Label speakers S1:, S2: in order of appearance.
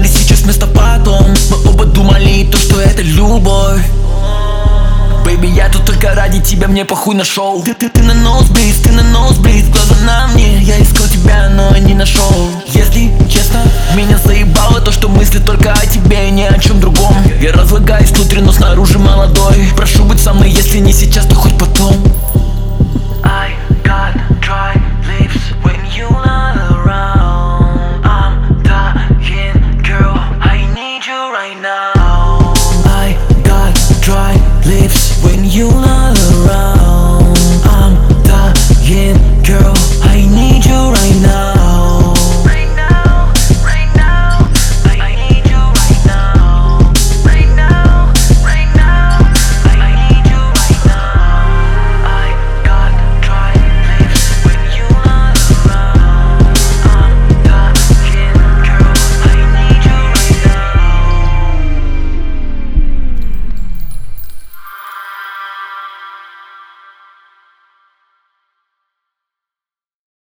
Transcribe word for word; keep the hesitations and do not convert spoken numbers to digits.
S1: остались сейчас вместо потом. Мы оба думали то, что это любовь. Бэйби, я тут только ради тебя, мне похуй на шоу. Ты, ты, ты на ноузблиз, ты на ноузблиз. Глаза на мне, я искал тебя, но не нашел. Если честно, меня заебало то, что мысли только о тебе, ни о чем другом. Я разлагаюсь внутри, но снаружи молодой. Прошу быть со мной, если не сейчас, то хоть потом. I got try.